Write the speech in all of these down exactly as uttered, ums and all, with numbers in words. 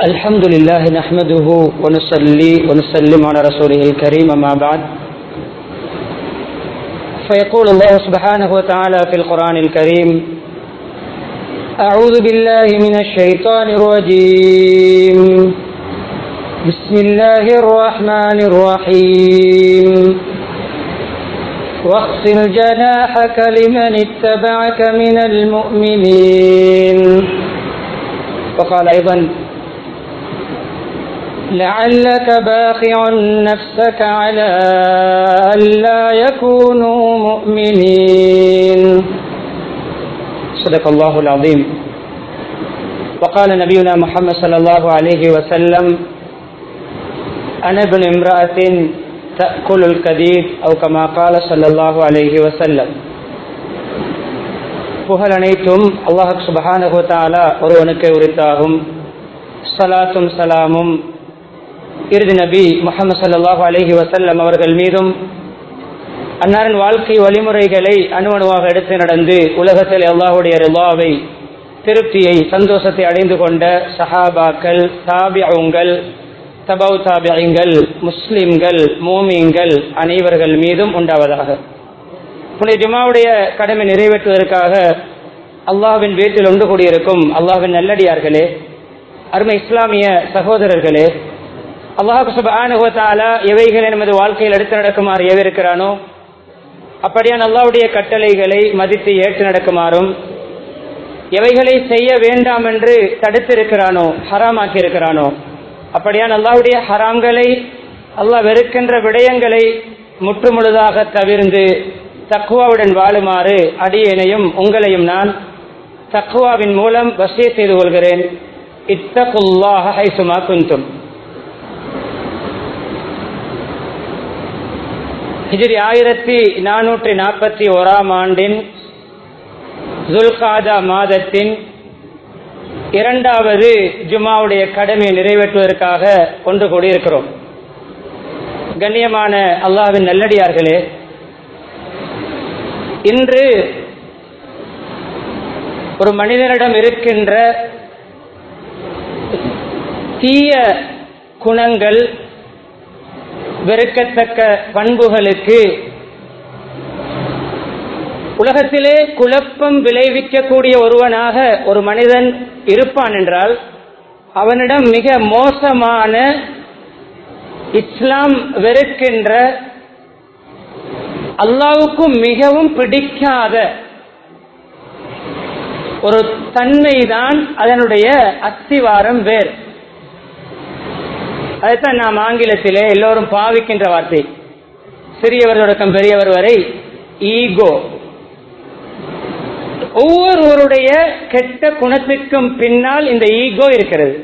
الحمد لله نحمده ونصلي ونسلم على رسوله الكريم أما بعد فيقول الله سبحانه وتعالى في القرآن الكريم أعوذ بالله من الشيطان الرجيم بسم الله الرحمن الرحيم واخفض جناحك لمن اتبعك من المؤمنين وقال أيضا لعلك باخع نفسك على ألا يكونوا مؤمنين صدق الله العظيم. وقال نبينا محمد صلى الله عليه وسلم أنا ابن امرأة تأكل الكديد أو كما قال صلى الله عليه وسلم. புகழ் அனைத்தும் அல்லாஹ் சுப்ஹானஹு வ தஆலா ஒருவனுக்கே உரித்தாகும். ஸலாத்தும் ஸலாமும் இறுதி நபி முஹம்மது ஸல்லல்லாஹு அலைஹி வஸல்லம் அவர்கள் மீதும் அன்னாரின் வாழ்க்கை வழிமுறைகளை அணுவணுவாக எடுத்து நடந்து உலகத்தில் அல்லாஹ்வுடைய ரிலாவை திருப்தியை சந்தோஷத்தை அடைந்து கொண்ட சஹாபாக்கள், தாபிஊன்கள், தபவு தாபிஈன்கள், முஸ்லிம்கள், மூமின்கள் அனைவர்கள் மீதும் உண்டாவதாக. புனித ஜுமாவுடைய கடமை நிறைவேற்றுவதற்காக அல்லாஹ்வின் வீட்டில் ஒன்று கூடியிருக்கும் அல்லாஹ்வின் நல்லடியார்களே, அருமை இஸ்லாமிய சகோதரர்களே, அல்லாஹ் சுப்ஹானஹு வ தஆலா எவைகளை நமது வாழ்க்கையில் எடுத்து நடக்குமாறு ஏவிருக்கிறானோ அப்படியான் அல்லாஹ்வுடைய கட்டளைகளை மதித்து ஏற்று நடக்குமாறும், எவைகளை செய்ய வேண்டாம் என்று தடுத்திருக்கிறானோ ஹராமாக்கி இருக்கிறானோ அப்படியான் அல்லாஹ்வுடைய ஹராம்களை அல்லாஹ் வெறுக்கின்ற விடயங்களை முற்றுமுழுதாக தவிர்ந்து தக்வாவுடன் வாழுமாறு அடியேனையும் உங்களையும் நான் தக்வாவின் மூலம் வசியத் செய்து கொள்கிறேன். இத்தகுல்லாஹ ஹைசுமா குன்தும். ஹிஜ்ரி ஆயிரத்தி நானூற்றி நாற்பத்தி ஓராம் ஆண்டின் ஜுல்காதா மாதத்தின் இரண்டாவது ஜுமாவுடைய கடமையை நிறைவேற்றுவதற்காக ஒன்று கூடியிருக்கிறோம். கண்ணியமான அல்லாஹ்வின் நல்லடியார்களே, இன்று ஒரு மனிதனிடம் இருக்கின்ற தீய குணங்கள், வெறுக்கத்தக்க பண்புகளுக்கு உலகத்திலே குழப்பம் விளைவிக்கக்கூடிய ஒருவனாக ஒரு மனிதன் இருப்பான் என்றால் அவனிடம் மிக மோசமான, இஸ்லாம் வெறுக்கின்ற, அல்லாஹ்வுக்கும் மிகவும் பிடிக்காத ஒரு தன்மைதான் அதனுடைய அஸ்திவாரம் வேர். அதைத்தான் நாம் ஆங்கிலத்திலே எல்லோரும் பாவிக்கின்ற வார்த்தை, சிறியவர் தொடக்கம் பெரியவர் வரை ஈகோ. ஒவ்வொருவருடைய கெட்ட குணத்துக்கும் பின்னால் இந்த ஈகோ இருக்கிறது.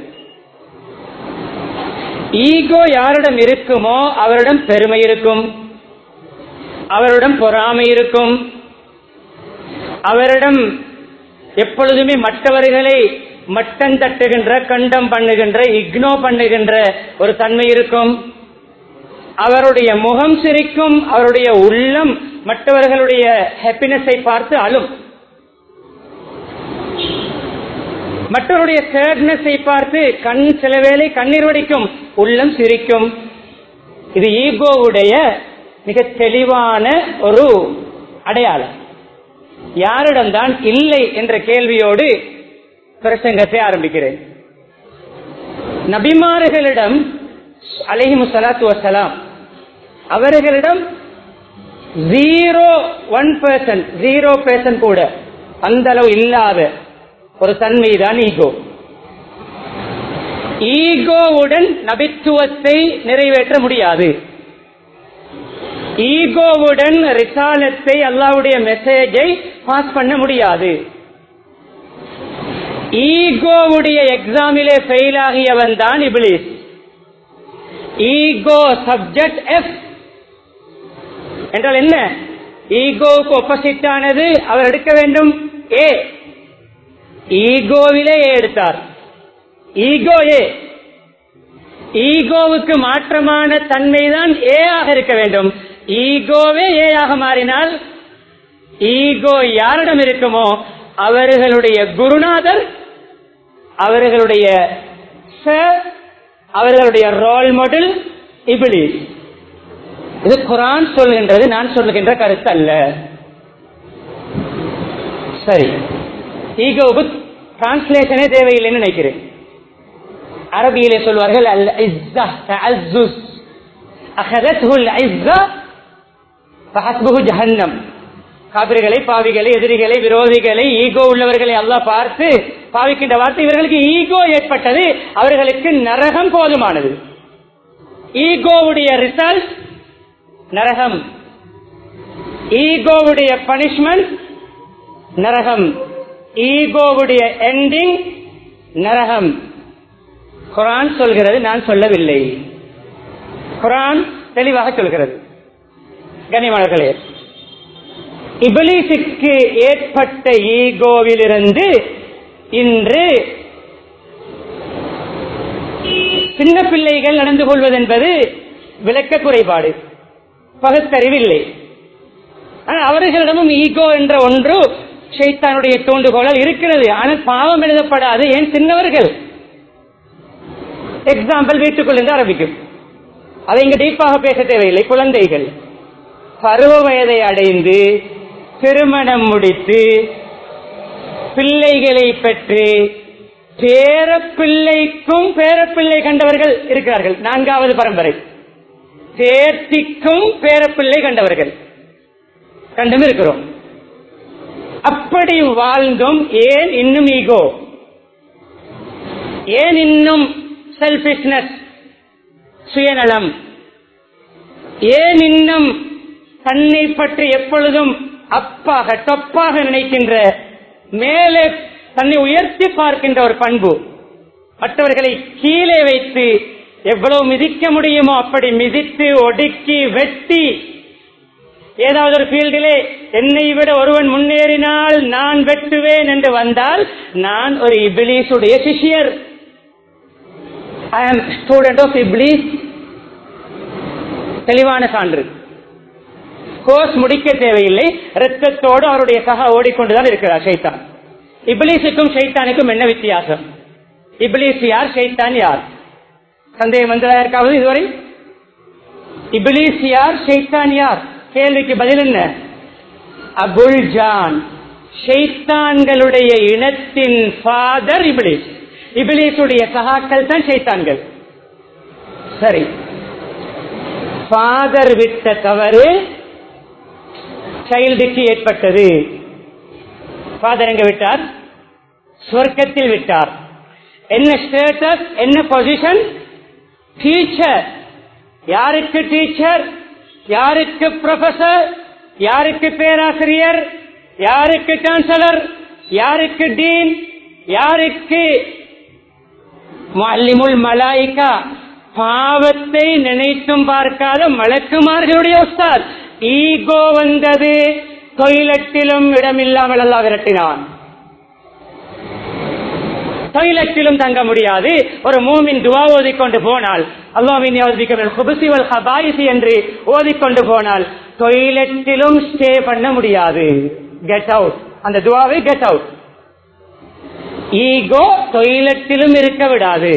ஈகோ யாரிடம் இருக்குமோ அவரிடம் பெருமை இருக்கும், அவரிடம் பொறாமை இருக்கும், அவரிடம் எப்பொழுதுமே மற்றவர்களை மட்டம் தட்டுகின்ற, கண்டம் பண்ணுகின்ற, இக்னோ பண்ணுகின்ற ஒரு தன்மை இருக்கும். அவருடைய முகம் சிரிக்கும், அவருடைய உள்ளம் மற்றவர்களுடைய ஹாப்பினஸை பார்த்து அழும், மற்றவருடைய சேட்னஸை பார்த்து கண் சில வேளை கண்ணீர் வடிக்கும், உள்ளம் சிரிக்கும். இது ஈகோவுடைய மிக தெளிவான ஒரு அடையாளம். யாரிடம்தான் இல்லை என்ற கேள்வியோடு பிரசங்கத்தை ஆரம்பிக்கிறேன். நபிமார்களிடம் அலைஹிமு ஸலாத்து வஸ்ஸலாம் அவர்களிடம் zero one percent zero percent கூட அந்த அளவு இல்லாத ஒரு தன்மைதான் ஈகோ. ஈகோவுடன் நபித்துவத்தை நிறைவேற்ற முடியாது. ஈகோவுடன் ரிசாலத்தை, அல்லாஹ்வுடைய மெசேஜை பாஸ் பண்ண முடியாது. ஈகோவுடைய எக்ஸாமிலே ஃபெயில் ஆகியவன் தான் இப்லீஸ். ஈகோ சப்ஜெக்ட் எஃப் என்றால் என்ன? ஈகோவுக்கு ஆப்போசிட் ஆனது அவர் எடுக்க வேண்டும் ஏ. ஈகோவிலே ஏ எடுத்தார், ஈகோ ஏ. ஈகோவுக்கு மாற்றமான தன்மைதான் ஏ ஆக இருக்க வேண்டும். ஈகோவே ஏ ஆக மாறினால் ஈகோ யாரிடம் இருக்குமோ அவர்களுடைய குருநாதர், அவர்களுடைய சர் அவர்களுடைய ரோல் மாடல் இப்லீஸ். இது குர்ஆன் சொல்கின்றது, நான் சொல்லுகின்ற கருத்து அல்ல. சரி, ஈகோவுக்கு டிரான்ஸ்லேஷனே தேவையில்லைன்னு நினைக்கிறேன். அரபியிலே சொல்வார்கள் அல் இஸ்ஸா தஅஸ்ஸுஸ் அகதத்ஹு அல் இஸ்ஸா ஃபஹஸ்புஹு ஜஹன்னம். காபிர்களை, பாவிகளை, எதிரிகளை, விரோதிகளை, ஈகோ உள்ளவர்களை அல்லாஹ் பார்த்து பாவிக்கின்ற வார்த்தை, இவர்களுக்கு ஈகோ ஏற்பட்டது, அவர்களுக்கு நரகம் போதுமானது. ஈகோவுடைய ரிசல்ட் நரகம், ஈகோவுடைய பனிஷ்மெண்ட் நரகம், ஈகோவுடைய எண்டிங் நரகம். குர்ஆன் சொல்கிறது, நான் சொல்லவில்லை. குர்ஆன் தெளிவாக சொல்கிறது. கண்ணியமானவர்களே, இப்லீஸுக்கு ஏற்பட்ட ஈகோவிலிருந்து இன்று சின்ன பிள்ளைகள் நடந்து கொள்வது என்பது விளக்க குறைபாடு, பகுத்தறிவில்லை. ஆனால் அவர்களிடமும் ஈகோ என்ற ஒன்று ஷைத்தானுடைய தூண்டுகோளால் இருக்கிறது. ஆனால் பாவம் எழுதப்படாது. ஏன்? சின்னவர்கள். எக்ஸாம்பிள் வீட்டுக்குள் இருந்து ஆரம்பிக்கும். அதை இங்கு டீப்பாக பேச தேவையில்லை. குழந்தைகள் பருவ வயதை அடைந்து திருமணம் முடித்து பிள்ளைகளை பெற்று பேரப்பிள்ளைக்கும் பேரப்பிள்ளை கண்டவர்கள் இருக்கிறார்கள். நான்காவது பரம்பரை பேத்திக்கும் பேரப்பிள்ளை கண்டவர்கள் கண்டும் இருக்கிறோம். அப்படி வாழ்ந்தும் ஏன் இன்னும் ஈகோ, ஏன் இன்னும் செல்ஃபிஷ்னஸ், சுயநலம், ஏன் இன்னும் தன்னை பற்றி எப்பொழுதும் அப்பாக தொப்பாக நினைக்கின்ற, மேலே தன்னை உயர்த்தி பார்க்கின்ற ஒரு பண்பு, மற்றவர்களை கீழே வைத்து எவ்வளவு மிதிக்க முடியுமோ அப்படி மிதித்து ஒடுக்கி வெட்டி, ஏதாவது ஒரு ஃபீல்டிலே என்னை விட ஒருவன் முன்னேறினால் நான் வெட்டுவேன் என்று வந்தால் நான் ஒரு இப்லீஸுடைய சிஷ்யர். ஐ ஆம் ஸ்டூடெண்ட் ஆஃப் இப்லீஸ். தெளிவான சான்று. கோர்ஸ் முடிக்க தேவையில்லை. இரத்தத்தோடு அவருடைய சக ஓடிக்கொண்டுதான் இருக்கிறார் ஷைத்தான். இப்லீஸுக்கும் ஷைத்தானுக்கும் என்ன வித்தியாசம்? இப்லீஸ் யார், ஷைத்தான் யார்? சந்தேகம் வந்ததா இருக்காவது இதுவரை? இப்லீஸ் யார், ஷைத்தான் யார்? கேள்விக்கு பதில் என்ன? அபுல் ஜான், ஷைத்தான்களுடைய இனத்தின் ஃபாதர் இப்லீஸ். இப்லீஸுடைய சகாக்கள் தான் ஷைத்தான்கள். சரி, ஃபாதர் விட்ட தவறு சைல்டுக்கு ஏற்பட்டது. ஃபாதர் எங்க விட்டார்? சொர்க்கத்தில் விட்டார். என்ன ஸ்டேட்டஸ், என்ன பொசிஷன்? டீச்சர். யாருக்கு டீச்சர், யாருக்கு ப்ரொஃபசர், யாருக்கு பேராசிரியர், யாருக்கு சான்சலர், யாருக்கு டீன், யாருக்கு முஅல்லிமுல் மலாயிகா, பாவத்தை நினைத்தும் பார்க்காத மலக்குமார்களுடைய உஸ்தாத். ஈகோ வந்தது, டொய்லெட்டிலும் இடமில்லாமல் அல்லாஹ் விரட்டினான். டொய்லெட்டிலும் தங்க முடியாது. ஒரு மூமின் துவா ஓதிக்கொண்டு போனால், அல்லாஹ்வின் யௌதிகமில் குபுசி வல் ஹபாயிசி என்று ஓதிக்கொண்டு போனால் டொய்லெட்டிலும் ஸ்டே பண்ண முடியாது. Get out. அந்த துவாவை கெட் அவுட். ஈகோ டொய்லெட்டிலும் இருக்க விடாது.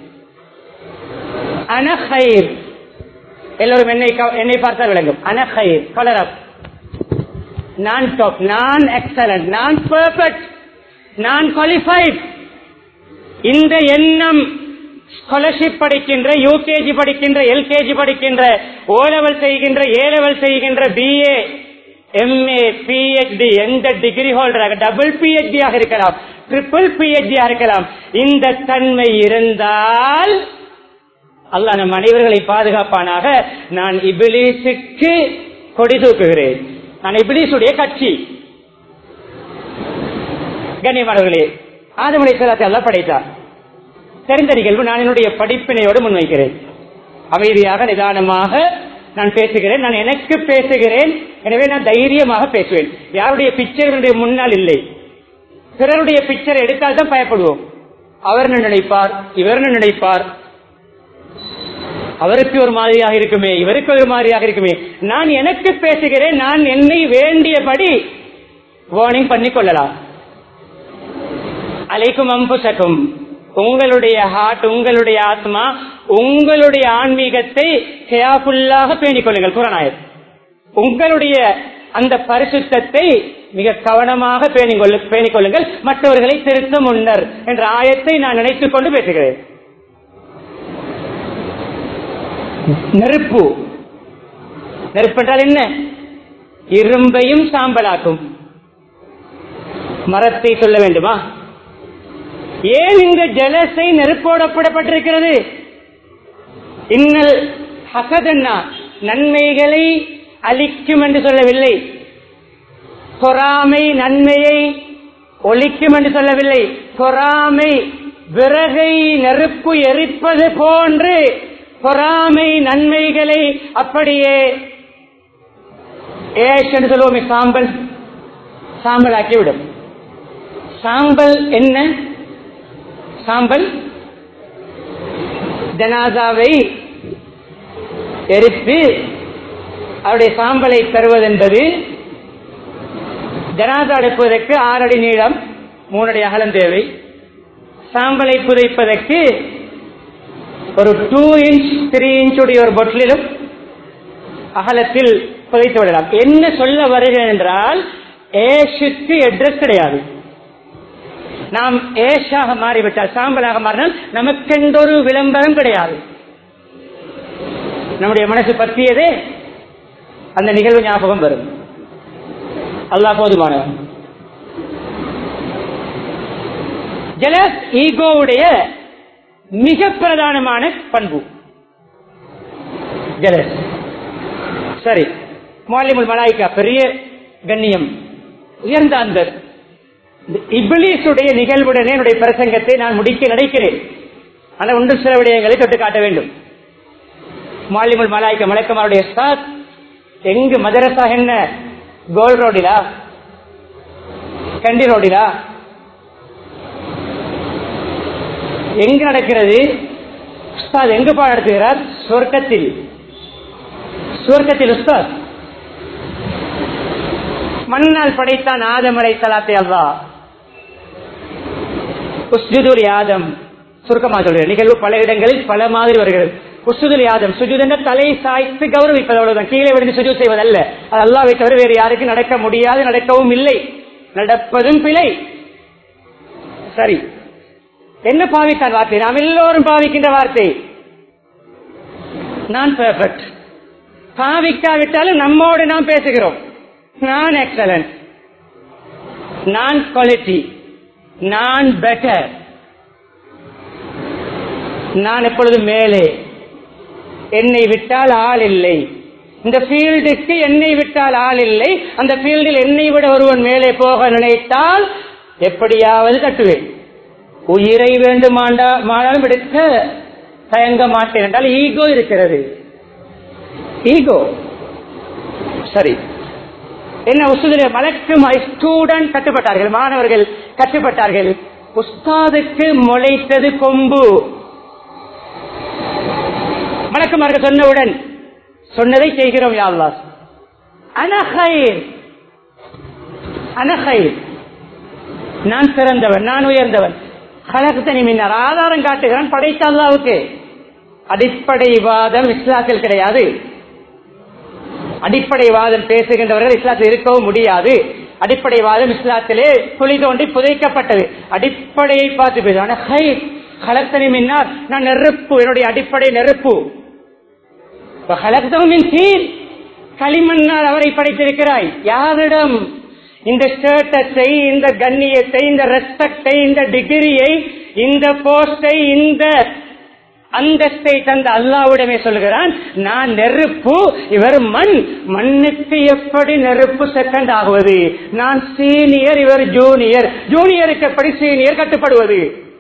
அனஹைர். எல்லோரும் என்னை என்னை பார்த்தா விளங்கும். அனஹைர், கலர் அப். நான் டாப், நான் எக்ஸலன்ட், நான் பெர்ஃபெக்ட், நான் குவாலிஃபைட். இந்த எண்ணம் ஸ்காலர்ஷிப் படிக்கின்ற, யூகேஜி படிக்கின்ற, எல்கேஜி படிக்கின்ற, ஓ லெவல் செய்கின்ற, ஏ லெவல் செய்கின்ற, பிஏ, எம்ஏ, பிஹெச்டி, எந்த டிகிரி ஹோல்டராக, டபுள் பிஹெச்டி ஆக இருக்கலாம், ட்ரிபிள் பிஹெச்டி ஆக இருக்கலாம். இந்த தன்மை இருந்தால் அல்லாஹ் நம் அனைவர்களை பாதுகாப்பானாக. நான் இப்லீஸுக்கு கொடி தூக்குகிறேன். நான் இப்லீஸுடைய கட்சி. கண்ணியமானவர்களே, ஆதம் அலைஹிஸ்ஸலாத்தை அல்லாஹ் படைத்தார். தெரிந்த நிகழ்வு. நான் என்னுடைய படிப்பினையோடு முன்வைக்கிறேன். அமைதியாக நிதானமாக நான் பேசுகிறேன். நான் எனக்கு பேசுகிறேன். எனவே நான் தைரியமாக பேசுவேன். யாருடைய பிக்சர்களுடைய முன்னால் இல்லை. பிறருடைய பிக்சர் எடுத்தால் தான் பயப்படுவோம். அவர் நினைப்பார், இவர் நினைப்பார், அவருக்கு ஒரு மாதிரியாக இருக்குமே, இவருக்கு ஒரு மாதிரியாக இருக்குமே. நான் எனக்கு பேசுகிறேன். நான் என்னை வேண்டியபடி வார்னிங் பண்ணிக் கொள்ளலாம். அலைக்கும் அம்புசக்கும். உங்களுடைய ஹார்ட், உங்களுடைய ஆத்மா உங்களுடைய ஆன்மீகத்தை கேர்ஃபுல்லாக பேணிக் கொள்ளுங்கள். குர்ஆன் உங்களுடைய அந்த பரிசுத்தத்தை மிக கவனமாக பேணிக் கொள்ளுங்கள், மற்றவர்களை திருத்த முன்னர் என்ற ஆயத்தை நான் நினைத்துக் கொண்டு பேசுகிறேன். நெருப்பு நெருப்பு என்றால் என்ன? இரும்பையும் சாம்பலாக்கும். மரத்தை சொல்ல வேண்டுமா? ஏன் இந்த ஜலசை நெருப்போடப்படப்பட்டிருக்கிறது? இன்னல் ஹசதன்னா நன்மைகளை அளிக்கும் என்று சொல்லவில்லை, பொறாமை நன்மையை ஒழிக்கும் என்று சொல்லவில்லை. பொறாமை விறகை நெருப்பு எரிப்பது போன்று பொறாமை நன்மைகளை அப்படியே ஏஷ் என்று சொல்லுவோமே, சாம்பல் சாம்பல் ஆக்கிவிடும். சாம்பல் என்ன? சாம்பல் ஜனாசாவை எரித்து அவருடைய சாம்பலை தருவதென்பது, ஜனாசா எடுப்பதற்கு ஆறு அடி நீளம் மூணு அடி அகலம் தேவை. சாம்பலை புதைப்பதற்கு ஒரு டூ இன்ச் த்ரீ இன்ச் உடைய ஒரு பொட்டிலும் அகலத்தில் புதைத்து விடலாம். என்ன சொல்ல வருகிறேன் என்றால், ஏஷுக்கு அட்ரஸ் கிடையாது. நாம் ஏஷாக மாறிவிட்டால், சாம்பலாக மாறினால் நமக்கென்றொரு விளம்பரம் கிடையாது. நம்முடைய மனசு பற்றியதே அந்த நிகழ்வு ஞாபகம் வரும். அல்லாஹ் போதுமானவன். ஜலஸ் ஈகோவுடைய மிக பிரதானமான பண்பு ஜலஸ். சரி, முஅல்லிமுல் மலாயிகா பெரிய கண்ணியம், உயர்ந்த அந்த இப்லீசுடைய நிகழ்வுடனே என்னுடைய பிரசங்கத்தை நான் முடிக்க நினைக்கிறேன். ஆனால் ஒன்று சில விடயங்களை தொட்டு காட்ட வேண்டும். முஅல்லிமுல் மலாயிகா மலக்குமாருடைய உஸ்தாத் எங்கு மதரசா என்ன? கோல் ரோடிலா, கண்டி ரோடிலா, எங்கு நடக்கிறது? உஸ்தாத் எங்கு பாடம் நடத்துகிறார்? சொர்க்கத்தில். சொர்க்கத்தில் உஸ்தாத் மண்ணால் படைத்தான் ஆதம் அலைஹிஸ்ஸலாத்தை அல்லாஹ். உஸ்ஜுதுல் ஆதம், சுருக்கமாக சொல்கிறேன், நிகழ்வு பல இடங்களில் பல மாதிரி வருகிறது. உஸ்ஜுதுல் ஆதம், சுஜூத் என்ற தலை சாய்த்து கௌரவிப்பது, அவ்வளவுதான். கீழே விழுந்து சுஜூத் செய்வதல்ல. அது அல்லாஹ்வை தவிர வேறு யாருக்கு நடக்க முடியாது, நடக்கவும் இல்லை, நடப்பதும் பிழை. சரி, என்ன பாவித்தான் வார்த்தை? நாம் எல்லோரும் பாவிக்கின்ற வார்த்தை. நான் பெர்ஃபெக்ட். பாவிக்காவிட்டாலும் நம்மோடு நாம் பேசுகிறோம். நான் எக்ஸலன்ட், நான் குவாலிட்டி, நான் பெட்டர், நான் எப்பொழுதும் மேலே, என்னை விட்டால் ஆள் இல்லை, இந்த ஃபீல்டுக்கு என்னை விட்டால் ஆள் இல்லை, அந்த ஃபீல்டில் என்னை விட ஒருவன் மேலே போக நினைத்தால் எப்படியாவது தட்டுவேன். உயிரை வேண்டுமானாலும் எடுக்க தயங்க மாட்டேன் என்றால் ஈகோ இருக்கிறது. ஈகோ. சரி, என்ன உஸ்தாதுடைய மலக்கு ஸ்டூடெண்ட் கட்டுப்பட்டார்கள், மாணவர்கள் கட்டுப்பட்டார்கள். உஸ்தாதுக்கு முளைத்தது கொம்பு. மலக்குமார்கள் சொன்னவுடன் சொன்னதை செய்கிறோம். யா அல்லாஹ், அன கைர், அன கைர், நான் சிறந்தவன், நான் உயர்ந்தவன். கலக்தனி மின்னார், ஆதாரம் காட்டுகிறான் படைத்த அல்லாஹ்வுக்கு. அடிப்படை வாதம் இஸ்லாத்தில் கிடையாது. அடிப்படை வாதம் பேசுகின்றவர்கள் இஸ்லாத்தில் இருக்கவும் முடியாது. அடிப்படை வாதம் இஸ்லாத்திலே குழி தோண்டி புதைக்கப்பட்டது. அடிப்படையை பார்த்து பேசுவான கலக்தனி மின்னார், நான் நெருப்பு, என்னுடைய அடிப்படை நெருப்பு. களிமண்ணால் அவரை படைத்திருக்கிறாய். யாரிடம் இந்த ஸ்டேட்டஸை, இந்த கண்ணியத்தை, இந்த ரெஸ்பெக்டை, இந்த டிகிரியை, இந்த போஸ்டை, இந்த அந்தஸ்தை தந்த அல்லாஹ்விடமே சொல்கிறான், நான் நெருப்பு, இவர் மண். மண்ணுக்கு எப்படி நெருப்பு செகண்ட் ஆகுவது? நான் சீனியர், இவர் ஜூனியர். ஜூனியருக்கு எப்படி சீனியர் கட்டுப்படுவது?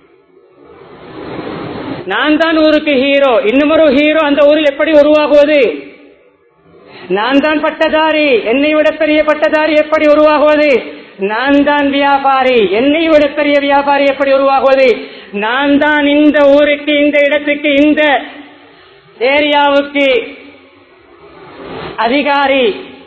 நான் தான் ஊருக்கு ஹீரோ, இன்னும் ஒரு ஹீரோ அந்த ஊரில் எப்படி உருவாகுவது? நான் தான் பட்டதாரி, என்னை விட பெரிய பட்டதாரி எப்படி உருவாகுவது? நான் தான் வியாபாரி, என்னை விட பெரிய வியாபாரி எப்படி உருவாகுவது? நான் தான் இந்த ஊருக்கு, இந்த இடத்துக்கு, இந்த ஏரியாவுக்கு அதிகாரி.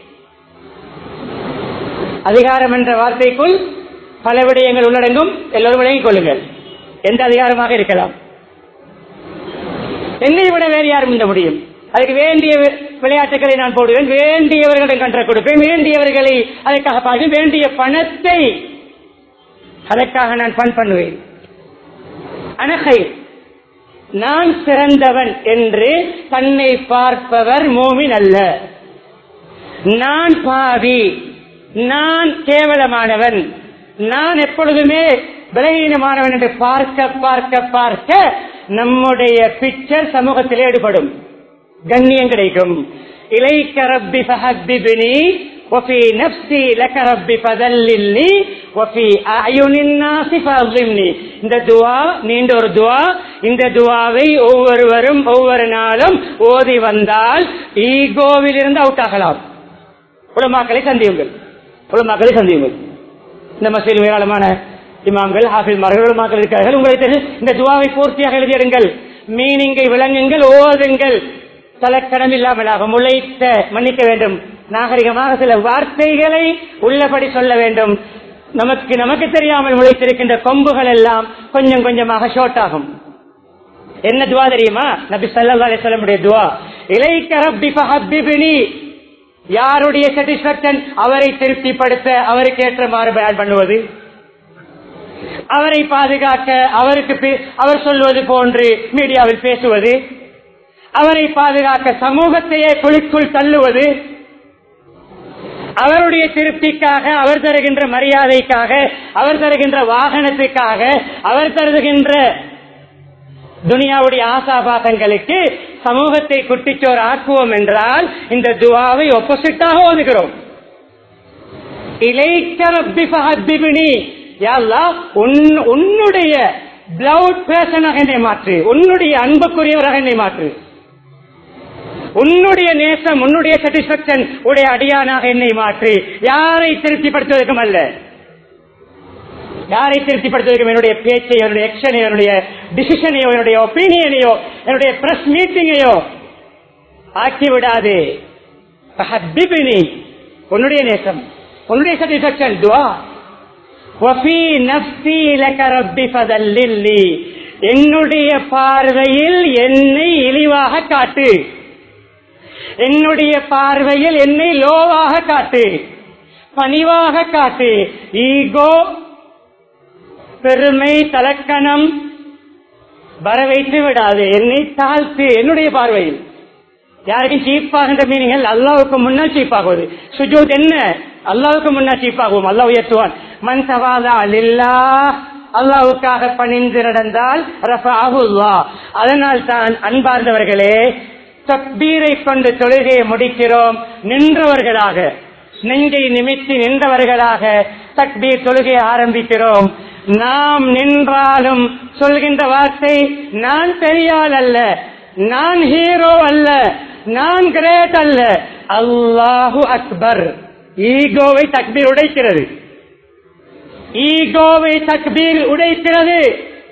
அதிகாரம் என்ற வார்த்தைக்குள் பல விடயங்கள் உள்ளடங்கும். எல்லோரும் விளங்கிக் கொள்ளுங்கள். எந்த அதிகாரமாக இருக்கலாம். என்னை விட வேறு யாரும் இந்த முடியும்? அதுக்கு வேண்டிய விளையாட்டுகளை நான் போடுவேன், வேண்டியவர்களிடம் கன்ற கொடுப்பேன், வேண்டியவர்களை அதற்காக பார்க்க வேண்டிய பணத்தை அதற்காக நான் பண் பண்ணுவேன். அனகை நான் சிறந்தவன் என்று தன்னை பார்ப்பவர் மோமின் அல்ல. நான் பாவி, நான் கேவலமானவன், நான் எப்பொழுதுமே பலகீனமானவன் என்று பார்க்க பார்க்க பார்க்க நம்முடைய பிக்சர் சமூகத்தில் ஈடுபடும், கண்ணியம் கிடைக்கும். இலைக்க ரப்பி ஃபஹப்பிப்னி வஃபி நஃப்ஸி லக ரப்பி ஃபதல்லில்னி வஃபி அயுனின் நாஸி ஃபஅஸிம்னி. இந்த துஆ நீண்ட ஒரு துஆ. இந்த துஆவை ஒவ்வொருவரும் ஒவ்வொரு நாளும் ஓதி வந்தால் ஈகோவில் இருந்து அவுட் ஆகலாம். உலமாக்களை சந்தியுங்கள், உலமாக்களை சந்தியுங்கள். இந்த மசீல் ஏராளமான இமாம்கள், ஹாஃபிஸ்மார்கள், உலமாக்கள் இருக்கிறார்கள். உங்களுக்கு தெரியும், இந்த துஆவை பூர்த்தியாக எழுதிடுங்கள், மீனிங்கை விளங்குங்கள், ஓதுங்கள். தலக்கணம் இல்லாமலாக முளைத்த, மன்னிக்க வேண்டும், நாகரிகமாக சில வார்த்தைகளை உள்ளபடி சொல்ல வேண்டும். நமக்கு நமக்கு தெரியாமல் முளைத்திருக்கின்ற கொம்புகள் எல்லாம் கொஞ்சம் கொஞ்சமாக ஷார்ட் ஆகும். என்ன துஆ தெரியுமா? நபி ஸல்லல்லாஹு அலைஹி வஸல்லம் உடைய துஆ, இலைக்க ரப்பி ஃபஹப்பிப்னி. யாருடைய சாட்டிஸ்பாக்சன்? அவரை திருப்திப்படுத்த, அவருக்கு ஏற்றமாறு பயான் பண்ணுவது, அவரை பாதுகாக்க, அவருக்கு அவர் சொல்வது போன்று மீடியாவில் பேசுவது, அவரை பாதுகாக்க சமூகத்தையே குழிக்குள் தள்ளுவது, அவருடைய திருப்திக்காக, அவர் தருகின்ற மரியாதைக்காக, அவர் தருகின்ற வாகனத்துக்காக, அவர் தருகின்ற துனியாவுடைய ஆசாபாசங்களுக்கு சமூகத்தை குட்டிச்சோர் ஆக்குவோம் என்றால் இந்த துஆவை ஆப்போசிட்டாக ஓதுகிறோம். இலைக்க ரப்பி ஃபஹப்பிப்னி. யா அல்லாஹ், உன்னுடைய பிளவுட் பேர்சனாக என்னை மாற்று, உன்னுடைய அன்புக்குரியவராக என்னை மாற்று, உன்னுடைய நேசம், உன்னுடைய சாட்டிஸ்பாக்சன் உடைய அடியானாக என்னை மாற்றி. யாரை திருப்திப்படுத்துவதற்கும் அல்ல, யாரை திருப்திப்படுத்துவதற்கும் என்னுடைய பேச்சை, என்னுடைய ஆக்ஷனை, என்னுடைய டிசிஷனையோ, என்னுடைய ஒப்பீனியனையோ, என்னுடைய பிரஸ் மீட்டிங்கையோ ஆக்கிவிடாது. உன்னுடைய நேசம், உன்னுடைய சாட்டிஸ்பாக்சன். துஆ வஃபீ நஃப்ஸி லக ரப்பி ஃபதல்லில்னி. என்னுடைய பார்வையில் என்னை இழிவாக காட்டு, என்னுடைய பார்வையில் என்னை லோவாக காட்டு, பணிவாக காட்டு. ஈகோ, பெருமை, தலக்கணம் வர வைத்து விடாது, என்னை தாழ்த்து. என்னுடைய பார்வையில் யாருக்கும் சீப்பாகின்ற மீனிங்கள் அல்லாவுக்கு முன்னால் சீப்பாகுவது. சுஜூத் என்ன? அல்லாவுக்கு முன்னால் சீப்பாகுவோம், அல்லாஹ் உயர்த்துவான். மன் தவாதா லில்லாஹ், அல்லாவுக்காக பணிந்து நடந்தால் ரஃபஅஹு அல்லாஹ். அதனால் தான் அன்பார்ந்தவர்களே, தக்பீரை கொண்டு தொழுகையை முடிக்கிறோம். நின்றவர்களாக, நெஞ்சை நிமித்தி நின்றவர்களாக தக்பீர் தொழுகையை ஆரம்பிக்கிறோம். நாம் நின்றாலும் சொல்கின்ற வார்த்தை, நான் பெரியாள் அல்ல, நான் ஹீரோ அல்ல, நான் கிரேட் அல்ல, அல்லாஹு அக்பர். ஈகோவை தக்பீர் உடைக்கிறது, ஈகோவை தக்பீர் உடைக்கிறது.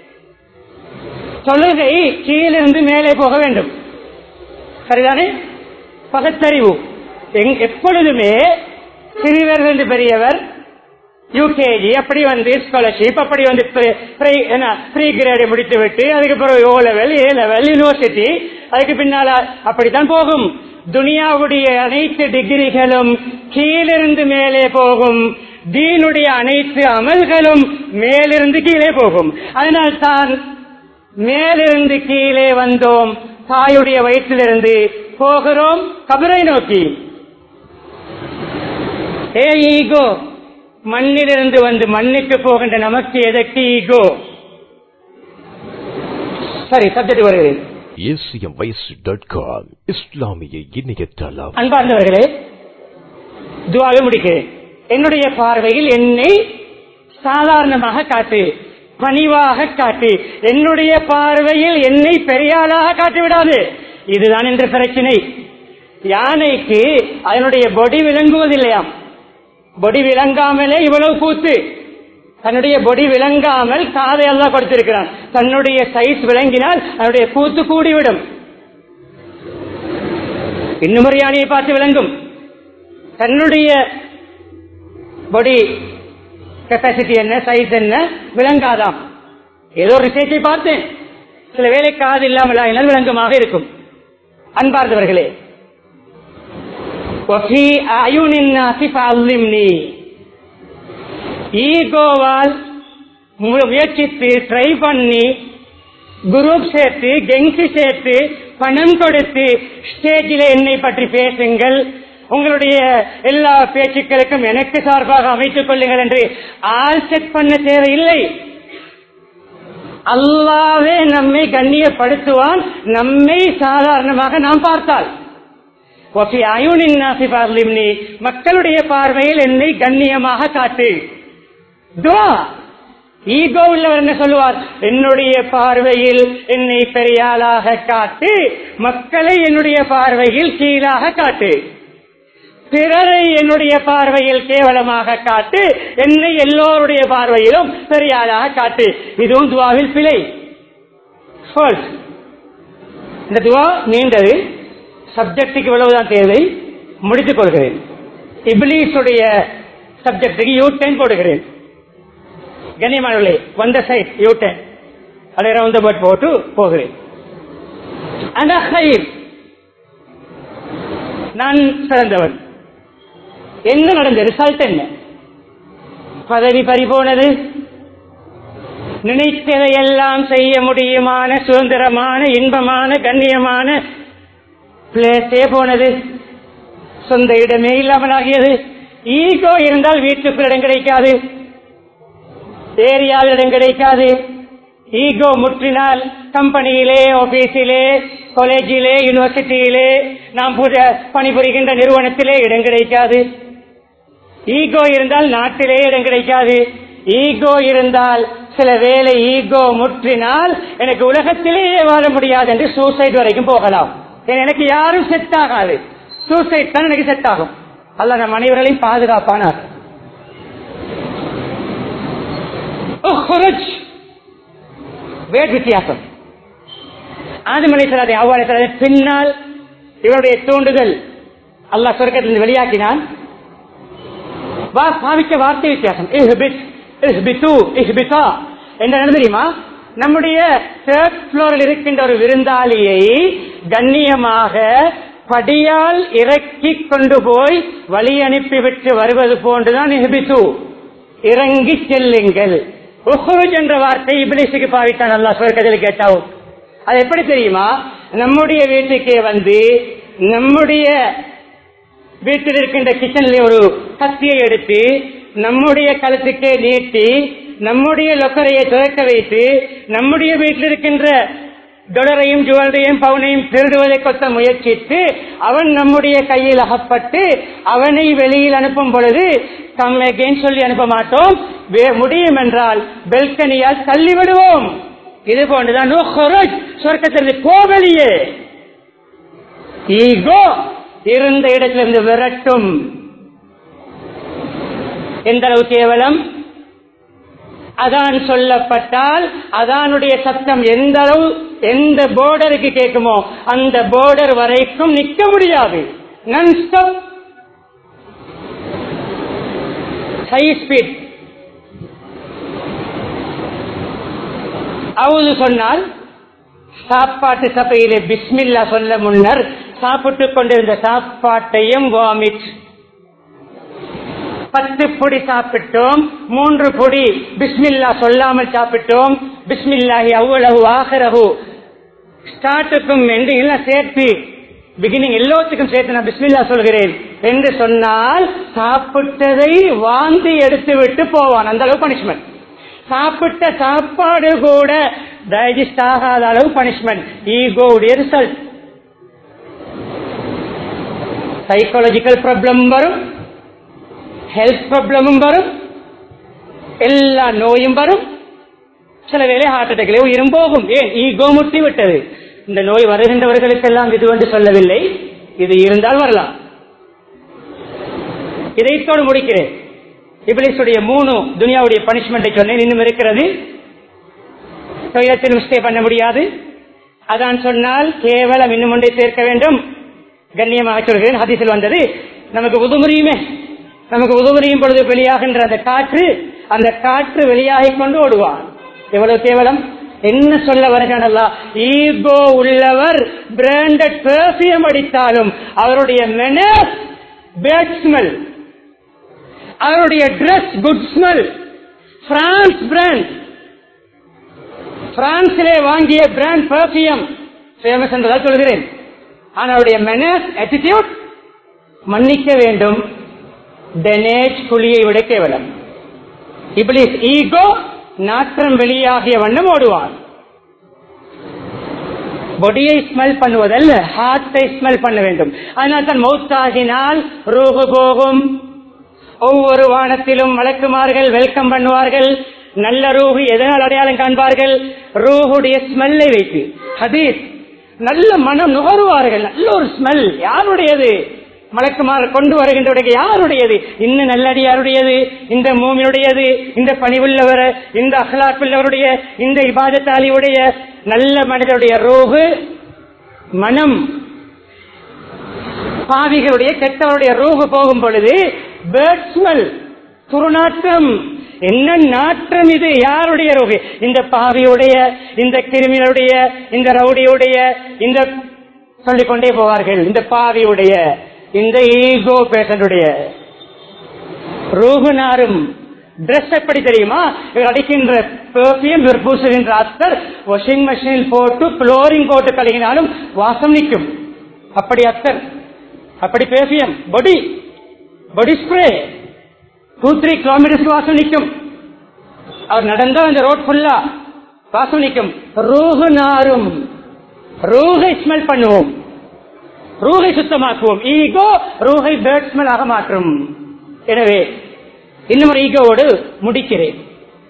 தொழுகை கீழிருந்து மேலே போக வேண்டும், சரிதானே? பகுத்தறிவு. எப்பொழுதுமே சிறியவர் என்று பெரியவர், யூகேஜி அப்படி வந்து ஸ்காலர்ஷிப், அப்படி வந்து ப்ரீ கிரேடை முடித்து விட்டு அதுக்கு பிறகு O level, A level, university, அதுக்கு பின்னால அப்படித்தான் போகும். துனியாவுடைய அனைத்து டிகிரிகளும் கீழிருந்து மேலே போகும், தீனுடைய அனைத்து அமல்களும் மேலிருந்து கீழே போகும். அதனால் தான் மேலிருந்து கீழே வந்தோம், தாயுடைய வயிற்றிலிருந்து போகிறோம் கபரை நோக்கி. ஏ ஈகோ, மண்ணிலிருந்து வந்து மண்ணுக்கு போகின்ற நமக்கு எதற்கு ஈகோ? சரி, சப்ஜெக்ட் வருகிறேன். இஸ்லாமிய இணையதளம். அன்பார்ந்தவர்களே, துஆவை முடிக்கிறேன். என்னுடைய பார்வையில் என்னை சாதாரணமாக காட்டு, பணிவாக காட்டு. என்னுடைய பார்வையில் என்னை பெரியாளாக காட்டிவிடாது. இதுதான் என்ற பிரச்சனை. யானைக்கு அதனுடைய பொடி விளங்குவதில்லையாம். பொடி விளங்காமலே இவ்வளவு கூத்து. தன்னுடைய பொடி விளங்காமல் காதை எல்லாம் கொடுத்திருக்கிறான். தன்னுடைய சைஸ் விளங்கினால் அதனுடைய கூத்து கூடிவிடும். இன்னும் ஒரு யானையை பார்த்து விளங்கும். தன்னுடைய பொடி கெப்பாசிட்டி என்ன, சைஸ் என்ன விளங்காதாம். ஏதோ ரிசர்ச்சை பார்த்தேன். சில வேலை காது இல்லாமல் ஆகினால் விளங்கமாக இருக்கும். அன்பார்ந்தவர்களே, ஈகோவால் முயற்சித்து ட்ரை பண்ணி குரூப் சேர்த்து கெங்கு சேர்த்து பணம் கொடுத்து ஸ்டேஜில் என்னை பற்றி பேசுங்கள், உங்களுடைய எல்லா பேச்சுக்களுக்கும் எனக்கு சார்பாக அமைத்துக் கொள்ளுங்கள் என்று ஆள் செட் பண்ண தேவையில்லை. அல்லாஹ்வே நம்மை கண்ணியப்படுத்துவான், நம்மை சாதாரணமாக நாம் பார்த்தால். மக்களுடைய பார்வையில் என்னை கண்ணியமாக காட்டு. துஆ. ஈகோ உள்ளவர் என்ன சொல்லுவார்? என்னுடைய பார்வையில் என்னை பெரியாளாக காட்டு, மக்களை என்னுடைய பார்வையில் கீழாக காட்டு, பிறரை என்னுடைய பார்வையில் கேவலமாக காட்டு, என்னை எல்லோருடைய பார்வையிலும் பெரியாளாக காட்டு. இதுவும் துவாவில் பிழை. இந்த துவா நீண்டது, சப்ஜெக்டுக்கு இவ்வளவுதான் தேவை, முடித்துக் கொள்கிறேன். இப்லீஸுடைய சப்ஜெக்டுக்கு யூ டென் போடுகிறேன். கண்ணியமானவர்களே, வந்த சைட் யூ டென் அதை ரவுண்ட் அபவுட் போட்டு போகிறேன். நான் சிறந்தவன். என்ன நடந்த ரிசல்ட் என்ன? பதவி பறிபோனது, நினைத்ததையெல்லாம் செய்ய முடியுமான சுதந்திரமான இன்பமான கண்ணியமான பிளேஸே போனது, சொந்த இடமே இல்லாமல் ஆகியது. ஈகோ இருந்தால் வீட்டுக்குள் இடம் கிடைக்காது, ஏரியாவில் இடம் கிடைக்காது. ஈகோ முற்றினால் கம்பெனியிலே, ஆபீஸிலே, காலேஜிலே, யூனிவர்சிட்டியிலே, நாம் பணிபுரிகின்ற நிறுவனத்திலே இடம் கிடைக்காது. ஈகோ இருந்தால் நாட்டிலே இடம் கிடைக்காது. ஈகோ இருந்தால் சில வேளை ஈகோ முற்றினால் எனக்கு உலகத்திலேயே வாழ முடியாது என்று சூசைட் வரைக்கும் போகலாம். எனக்கு யாரும் செட் ஆகாது, சூசைட் தான் எனக்கு செட் ஆகும். அல்லாஹ் நம் அனைவர்களையும் பாதுகாப்பானார். வேட் வித்தியாசம். ஆதம் அலைஹிஸ்ஸலாம் ஹவ்வா அலைஹிஸ்ஸலாம் பின்னால் இவருடைய தூண்டுதல் அல்லாஹ் சொர்க்கத்திலிருந்து வெளியாக்கினான். பாவிக்க வார்த்தை வித்தியாசம். என்ன தெரியுமா? நம்முடைய தேர்ட் ஃப்ளோரில் இருக்கின்ற ஒரு விருந்தாளியை கண்ணியமாக படியால் இறக்கி கொண்டு போய் வழி அனுப்பிவிட்டு வருவது போன்றுதான் இஹ்பிது, இறங்கி செல்லுங்கள். உஹ்ருஜ் என்ற வார்த்தை இப்லீஸுக்கு பாவித்தான் அல்லாஹ் சொர்க்கத்தில் கேட்டாவும். அது எப்படி தெரியுமா? நம்முடைய வீட்டுக்கே வந்து நம்முடைய வீட்டில் இருக்கின்ற கிச்சன்ல ஒரு கத்தியை எடுத்து நம்முடைய கழுத்துக்கே நீட்டி நம்முடைய லொக்கரையை துறக்க வைத்து நம்முடைய வீட்டில் இருக்கின்ற டொலரையும் ஜுவல்லரையும் பவுனையும் திருடுவதை கொத்த முயற்சித்து அவன் நம்முடைய கையில் அகப்பட்டு அவனை வெளியில் அனுப்பும் பொழுது கம்மெகேன் சொல்லி அனுப்ப மாட்டோம், முடியும் என்றால் பெல்கனியால் தள்ளி விடுவோம். இது போன்றுதான் சொர்க்கத்திலிருந்து கோவெளியே. ஈகோ இருந்த இடத்திலிருந்து விரட்டும். எந்த அளவு கேவலம்! அதான் சொல்லப்பட்டால் அதானுடைய சத்தம் எந்த அளவு எந்த போர்டருக்கு கேட்குமோ அந்த போர்டர் வரைக்கும் நிற்க முடியாது. நான் ஸ்டாப் ஹை ஸ்பீட். அவுது சொன்னால் சாப்பாட்டு சபையிலே பிஸ்மில்லா சொல்ல முன்னர் சாப்பிட்டுக் கொண்டிருந்த சாப்பாட்டையும் வாமிட். பத்து பொடி சாப்பிட்டோம், மூன்று பொடி பிஸ்மில்லா சொல்லாமல் சாப்பிட்டோம். பிஸ்மில்லாஹி அவ்வளவு ஆகரகு ஸ்டார்ட்டுக்கும் என்று சேர்த்து பிகினிங் எல்லாத்துக்கும் சேர்த்து நான் பிஸ்மில்லா சொல்கிறேன் என்று சொன்னால் சாப்பிட்டதை வாந்தி எடுத்து விட்டு போவான். அந்த அளவு பனிஷ்மெண்ட். சாப்பிட்ட சாப்பாடு கூட டைஜஸ்ட் ஆகாத அளவு பனிஷ்மெண்ட். ஈகோவுடைய ரிசல்ட். சைக்காலஜிக்கல் ப்ராப்ளம் வரும், ஹெல்த் ப்ராப்ளமும் வரும், எல்லா நோயும் வரும். சில வேளை ஹார்ட் அட்டாக்களே உயிரும் போகும். ஏன்? ஈகோ முட்டி விட்டது. இந்த நோய் வருகின்றவர்களுக்கெல்லாம் இது வந்து சொல்லவில்லை, இது இருந்தால் வரலாம். இதைத்தோடு முடிக்கிறேன். இப்லீஸுடைய மூணு துனியாவுடைய பனிஷ்மெண்டை சொன்னேன். இன்னும் இருக்கிறது. டாய்லெட்டில் ஸ்டே பண்ண முடியாது. அதான் சொன்னால் கேவலம் இன்னும் ஒன்றை சேர்க்க வேண்டும். கண்ணியமாக சொல்கிறேன், ஹதீஸில் வந்தது. நமக்கு உதுமுறியுமே, நமக்கு உதுமுறியும் பொழுது வெளியாகின்ற அந்த காற்று, அந்த காற்று வெளியாகிக் கொண்டு ஓடுவான். எவ்வளவு கேவலம்! என்ன சொல்ல வருகிறான்? ஈகோ உள்ளவர் பிராண்டட் பெர்ஃபியூம் அடித்தாலும் அவருடைய மெனஸ் பேட் ஸ்மெல், அவருடைய dress good smell. France brand, பிரான்சிலே வாங்கிய பிராண்ட் பெர்ஃபியூம் ஃபேமஸ் என்றதால் சொல்கிறேன். ஆனால் அவருடைய மெனஸ் ஆட்டிடியூட் மன்னிக்க வேண்டும், டெனேஜ் குழியை விட கேவலம். இப்ளீஸ் ஈகோ நாற்றம் வெளியாகிய வண்ணம் ஓடுவான். பொடியை ஸ்மெல் பண்ணுவதல்ல, ஹார்ட்டை ஸ்மெல் பண்ண வேண்டும். அதனால் தான் மௌத்தாகினால் ரூஹு போகும். ஒவ்வொரு வானத்திலும் மலக்குமார்கள் வெல்கம் பண்ணுவார்கள். நல்ல ரூஹு எதனால் அடையாளம் காண்பார்கள்? ரூஹுடைய ஸ்மெல்லை வைத்து. ஹதீஸ், நல்ல மனம் நுகருவார்கள். நல்ல ஒரு ஸ்மெல் யாருடையது? மலக்குமார் கொண்டு வருகின்ற யாருடையது? இன்னும் நல்லடியாருடையது, இந்த மூமினுடையது, இந்த பணிவுள்ளவர், இந்த அஹ்லாக்குள்ளவருடைய, இந்த இபாதத்தாலியுடைய, நல்ல மனிதனுடைய ரூஹு மனம். பாவிகளுடைய கெட்டவருடைய ரூஹு போகும் பொழுது பேட் ஸ்மெல், துருநாற்றம். என்ன நாற்றம் இது? யாருடைய ரூஹு? இந்த பாவியுடைய, இந்த கிரிமினலுடைய, இந்த ரவுடியுடைய, இந்த சொல்லிக்கொண்டே போவார்கள். இந்த பாவியுடைய, இந்த ஈகோ பேஷண்டுடைய ரூஹு நாரும். டிரெஸ் எப்படி தெரியுமா? இவர் அடிக்கின்ற பெர்ஃபியூம், இவர் பூசுகின்ற அத்தர் வாஷிங் மெஷினில் போட்டு குளோரிங் போட்டு கழுகினாலும் வாசம் நிற்கும். அப்படி அத்தர், அப்படி பெர்ஃபியூம், பொடி பொடி ஸ்ப்ரே டூ த்ரீ கிலோமீட்டர்ஸ்க்கு வாசம் நிற்கும். அவர் நடந்தால் அந்த ரோட் ஃபுல்லா வாசம் நிற்கும். ரூஹு நாரும். ரூஹை ஸ்மெல் பண்ணுவோம், ரூஹை சுத்தமாக்குவோம். ஈகோ ரூஹை பேட் ஸ்மெல் ஆக மாற்றும். எனவே இன்னும் ஒரு ஈகோவோடு முடிக்கிறேன்.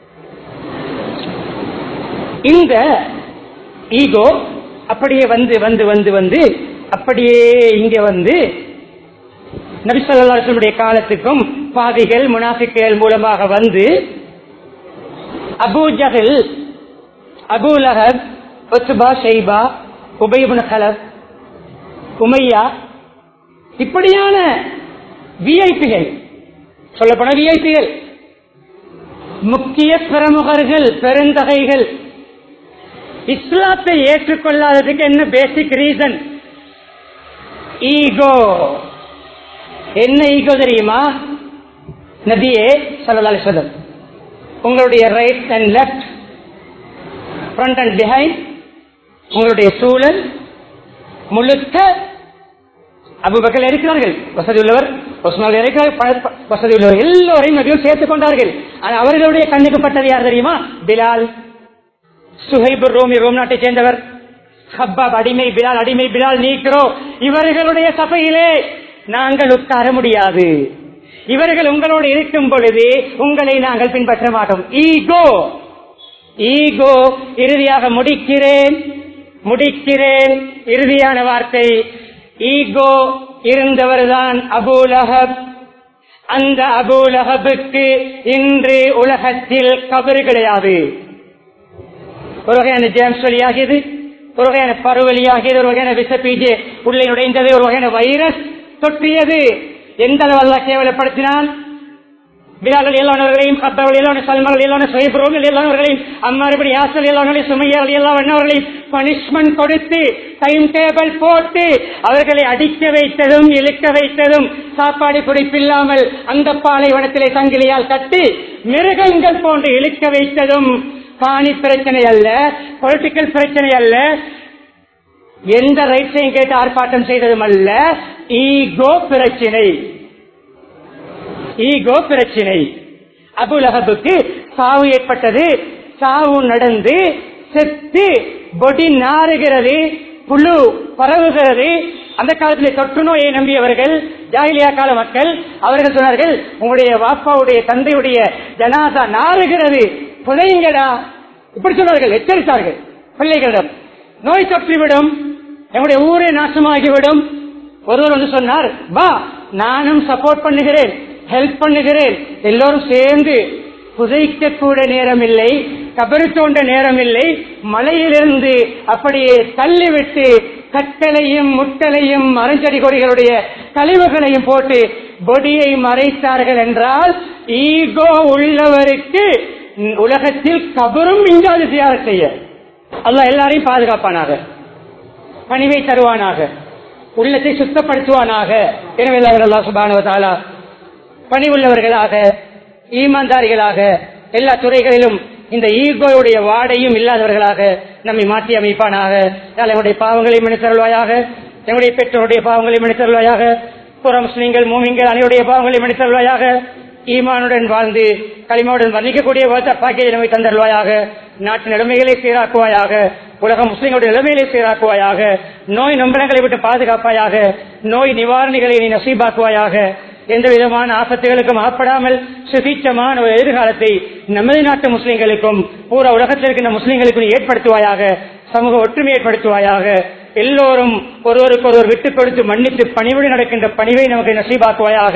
இந்த ஈகோ அப்படியே வந்து வந்து வந்து வந்து அப்படியே இங்க வந்து நபி ஸல்லல்லாஹு அலைஹி வஸல்லம் காலத்துக்கும் பாவிகள் முனாஃபிக்குகள் மூலமாக வந்து அபூ ஜஹல், அபூ லஹப், உத்பா, ஷைபா, உபை இப்னு கலப், உமையா, இப்படியான விஐபிகள், சொல்லப்போன விஐபிகள், முக்கிய பிரமுகர்கள், பெருந்தகைகள் இஸ்லாத்தை ஏற்றுக்கொள்ளாததுக்கு என்ன பேசிக் ரீசன்? ஈகோ. என்ன ஈகோ தெரியுமா? நபியே ஸல்லல்லாஹு அலைஹி வஸல்லம், உங்களுடைய right and left, front and behind, உங்களுடைய சூழல் முழுக்க அபூபக்கர் இருக்கிறார்கள், வசதி உள்ளவர், உஸ்மான் இருக்கிறார், வசதி உள்ளவர், எல்லோரையும் நபியும் சேர்த்துக் கொண்டார்கள். ஆனால் அவர்களுடைய கண்ணுக்கு பட்டது யார் தெரியுமா? பிலால், சுஹைப் ரோமி, ரோம் நாட்டை சேர்ந்தவர், ஹப்பாப் அடிமை, பிலால் அடிமை, பிலால் நீக்கிறோ. இவர்களுடைய சபையிலே நாங்கள் உட்கார முடியாது. இவர்கள் உங்களோடு இருக்கும் பொழுது உங்களை நாங்கள் பின்பற்ற மாட்டோம். Ego, ego. இறுதியாக முடிக்கிறேன் முடிக்கிறேன் இறுதியான வார்த்தை. ஈகோ இருந்தவர்தான் அபூ லஹப். அந்த அபூ லஹபுக்கு இன்று உலகத்தில் கபர் கிடையாது. ஒரு வகையான ஜேம்ஸ் வழியாகியது, ஒரு வகையான பருவலியாகியது, ஒரு வகையான விசபீஜே உள்ளே நுழைந்தது, ஒரு வகையான வைரஸ் தொற்றியது. எந்த அளவு அல்லாஹ் கேவலப்படுத்தினால் பிலால் எல்லாவர்களையும், ஹப்பாப் எல்லா, சல்மான் எல்லா, சுஹைப் ரோமி எல்லாவர்களையும், அம்மார் இப்னு யாஸிர் எல்லாவர்களையும், சுமையா எல்லாவர்களையும் பனிஷ்மெண்ட் கொடுத்து டைம் டேபிள் போட்டு அவர்களை அடிக்க வைத்ததும் இழுக்க வைத்ததும், சாப்பாடு குடிப்பில்லாமல் அந்த பாலைவனத்திலே சங்கிலியால் கட்டி மிருகங்கள் போன்று இழுக்க வைத்ததும் பாணி பிரச்சனை அல்ல, பொலிட்டிக்கல் பிரச்சனை அல்ல, எந்த ரைட்ஸையும் கேட்டு ஆர்ப்பாட்டம் செய்ததும் அல்ல. ஈகோ பிரச்சனை, ஈகோ பிரச்சனை. அபூ லஹபுக்கு சாவு ஏற்பட்டது. சாவு நடந்து செத்து பொடி நாறுகிறது, புழு பரவுகிறது. அந்த காலத்தில் தொற்று நோயை நம்பியவர்கள், ஜாஹிலியா கால மக்கள், அவர்கள் சொன்னார்கள், உங்களுடைய வாப்பாவுடைய தந்தையுடைய ஜனாசா நாறுகிறது, புதையுங்கடா. இப்படி சொன்னார்கள், எச்சரித்தார்கள் பிள்ளைகளிடம். நோய் தொற்றிவிடும், எங்களுடைய ஊரே நாசமாகிவிடும். ஒருவர் வந்து சொன்னார், வா நானும் சப்போர்ட் பண்ணுகிறேன், ஹெல்ப் பண்ணுகிறேன். எல்லோரும் சேர்ந்து புதைக்க கூட நேரம் இல்லை, கபரு தோண்ட நேரம் இல்லை, மலையிலிருந்து அப்படியே தள்ளிவிட்டு கற்களையும் முட்டலையும் மரஞ்செடி கொடிகளுடைய கழிவுகளையும் போட்டு பொடியை மறைத்தார்கள். என்றால் ஈகோ உள்ளவருக்கு உலகத்தில் கபரும் இஞ்சாது தியாகம் செய்ய. அல்லாஹ் எல்லாரையும் பாதுகாப்பானாக, பணிவை தருவானாக, உள்ளத்தை சுத்தப்படுத்துவானாக. எனவே அல்லாஹ் சுப்ஹானஹு வ தஆலா பணிவுள்ளவர்களாக, ஈமான்தாரிகளாக, எல்லா துறைகளிலும் இந்த ஈகோவுடைய வாடையும் இல்லாதவர்களாக நம்மை மாற்றி அமைப்பானாக. நம்முடைய பாவங்களை மன்னித்தருள்வாயாக, நம்முடைய பெற்றோருடைய பாவங்களை மன்னித்தருள்வாயாக, புற முஸ்லிம்கள் மூமின்கள் அனைவருடைய பாவங்களை மன்னித்தருள்வாயாக. ஈமானுடன் வாழ்ந்து களிமாவுடன் வர்ணிக்கக்கூடிய பாக்கியத்தை நம்மை தந்தருள்வாயாக. நாட்டு நிலைமைகளை சீராக்குவாயாக, உலக முஸ்லிம்களுடைய நிலைமைகளை சீராக்குவாயாக. நோய் நம்பளங்களை விட்டு பாதுகாப்பாயாக, நோய் நிவாரணிகளை நீ நசீபாக்குவாயாக. எந்த விதமான ஆபத்துகளுக்கும் ஆப்படாமல் சுபீட்சமான ஒரு எதிர்காலத்தை நமது நாட்டு முஸ்லிம்களுக்கும் பூரா உலகத்தில் இருக்கின்ற முஸ்லிம்களுக்கும் ஏற்படுத்துவாயாக. சமூக ஒற்றுமை ஏற்படுத்துவாயாக. எல்லோரும் ஒருவருக்கு ஒருவர் விட்டுக் கொடுத்து மன்னித்து பணிவுடன் நடக்கின்ற பணிவை நமக்கு நசீபாக்குவாயாக.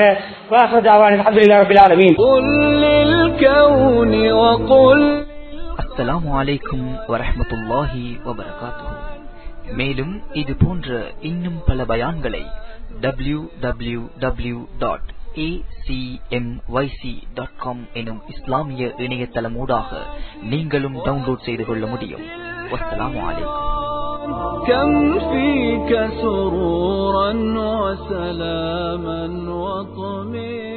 அஸ்ஸலாமு அலைக்கும் வரஹ்மத்துல்லாஹி வபரகாத்துஹு. மேலும் இது போன்ற இன்னும் பல பயான்களை W W W dot A C M Y C dot com எனும் இஸ்லாமிய இணையதளமூடாக நீங்களும் டவுன்லோட் செய்து கொள்ள முடியும். வஸ்ஸலாமு அலைக்கும். كم فيك سرورا وسلاما وطمئنا